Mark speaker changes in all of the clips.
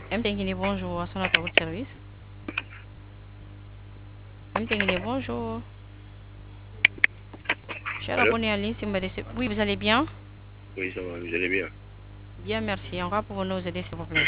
Speaker 1: MTNguinée, bonjour, à son à votre service. MTNguinée, bonjour. Cher
Speaker 2: Allô?
Speaker 1: abonné à ligne, oui, vous allez bien?
Speaker 2: Oui, ça va, vous allez bien.
Speaker 1: Bien, merci. On va pouvoir nous aider, s'il vous plaît.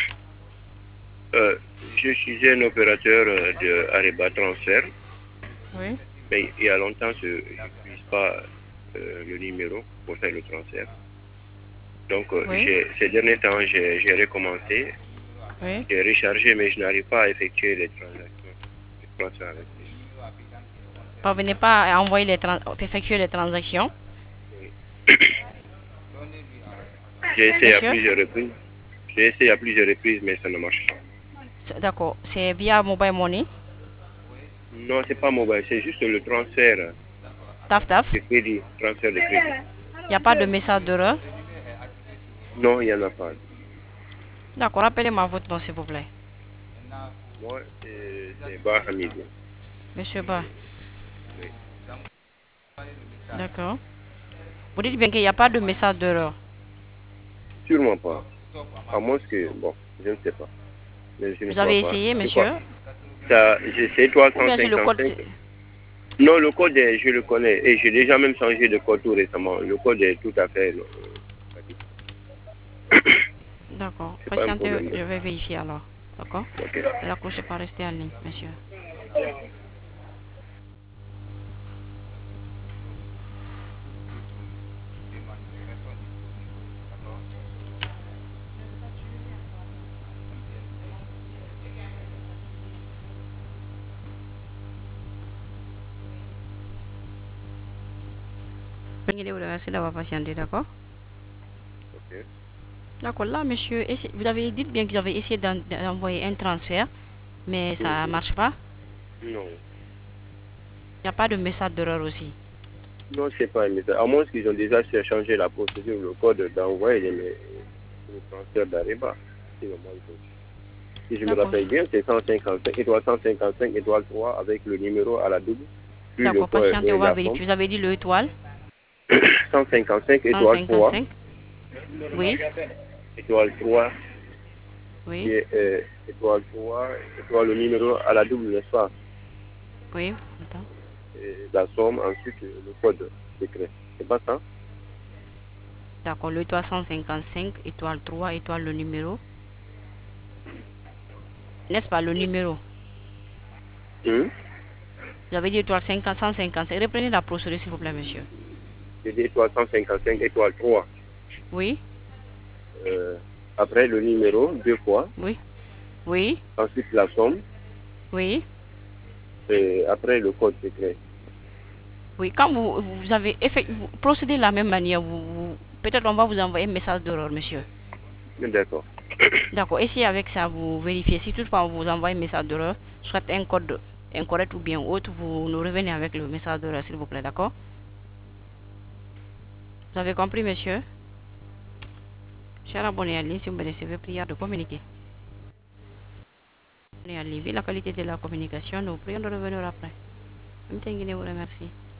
Speaker 2: Je suis un opérateur de Ariba Transfert,
Speaker 1: Oui,
Speaker 2: mais il y a longtemps, je n'utilise pas le numéro pour faire le transfert. Donc,
Speaker 1: oui,
Speaker 2: ces derniers temps, j'ai recommencé,
Speaker 1: oui.
Speaker 2: j'ai rechargé, mais je n'arrive pas à effectuer les transactions. Les transferts avec
Speaker 1: Parvenez pas à envoyer effectuer les transactions.
Speaker 2: oui. J'ai essayé à
Speaker 1: Monsieur,
Speaker 2: plusieurs reprises. J'ai essayé à plusieurs reprises, mais ça ne marche pas.
Speaker 1: d'accord, c'est via Mobile Money.
Speaker 2: Non, c'est pas mobile, c'est juste le transfert
Speaker 1: Taf, taf.
Speaker 2: de crédit. Transfert de crédit.
Speaker 1: Il n'y a pas de message d'erreur.
Speaker 2: Non, il n'y en a pas.
Speaker 1: D'accord, rappelez-moi votre nom, s'il vous plaît.
Speaker 2: Moi, c'est Bahamid.
Speaker 1: Monsieur Ba.
Speaker 2: Oui.
Speaker 1: D'accord. Vous dites bien qu'il n'y a pas de message d'erreur.
Speaker 2: Sûrement pas. À moins que, bon, je ne sais pas. Mais je ne
Speaker 1: Vous
Speaker 2: crois
Speaker 1: avez
Speaker 2: pas.
Speaker 1: essayé,
Speaker 2: C'est quoi?
Speaker 1: monsieur?
Speaker 2: C'est
Speaker 1: Ou bien c'est le code.
Speaker 2: 355. Non, le code, je le connais. Et j'ai déjà même changé de code tout récemment. Le code est tout à fait.
Speaker 1: D'accord.
Speaker 2: C'est pas un
Speaker 1: Patientez,
Speaker 2: problème.
Speaker 1: je vais vérifier alors. D'accord?
Speaker 2: Ok.
Speaker 1: Ne raccrochez pas, restez en ligne, monsieur. Merci d'avoir patienté, d'accord?
Speaker 2: Ok.
Speaker 1: D'accord, là, monsieur, vous avez dit bien que vous avez essayé d'envoyer un transfert, mais ça ne
Speaker 2: Mhm.
Speaker 1: marche pas.
Speaker 2: Non.
Speaker 1: Il n'y a pas de message d'erreur aussi.
Speaker 2: Non, c'est pas un message. À moins qu'ils ont déjà changé la procédure, le code d'envoi le transfert d'Areba. Sinon, moi, si je me
Speaker 1: D'accord,
Speaker 2: rappelle bien, c'est 155, étoile 155, étoile 3 avec le numéro à la double, puis le
Speaker 1: d'accord,
Speaker 2: code
Speaker 1: patientez,
Speaker 2: et
Speaker 1: on va
Speaker 2: la somme.
Speaker 1: vérifier. Vous avez dit le étoile
Speaker 2: 155, étoile 3,
Speaker 1: 155. Oui,
Speaker 2: étoile 3,
Speaker 1: oui,
Speaker 2: et, étoile 3, étoile le numéro à la double, n'est-ce pas?
Speaker 1: oui. Attends.
Speaker 2: Et la somme, ensuite le code secret. C'est pas ça?
Speaker 1: D'accord, le étoile 155, étoile 3, étoile le numéro. N'est-ce pas le numéro?
Speaker 2: Hum?
Speaker 1: Vous avez dit étoile 50, 155. Reprenez la procédure, s'il vous plaît, monsieur.
Speaker 2: J'ai dit étoile 155, étoile 3.
Speaker 1: Oui,
Speaker 2: Euh, après le numéro, deux fois.
Speaker 1: oui, oui,
Speaker 2: Ensuite la somme.
Speaker 1: oui.
Speaker 2: Et après le code secret.
Speaker 1: Oui, quand vous avez vous procédez de la même manière, peut-être on va vous envoyer un message d'erreur, monsieur.
Speaker 2: D'accord.
Speaker 1: D'accord, essayez avec ça, vous vérifiez. Si toutefois on vous envoie un message d'erreur, soit un code incorrect ou bien autre, vous nous revenez avec le message d'erreur, s'il vous plaît, d'accord? Vous avez compris, monsieur? Cher abonné à ligne, si vous me recevez, prière de communiquer. Abonné à ligne, vu la qualité de la communication, nous prions de revenir après. Même vous remercie.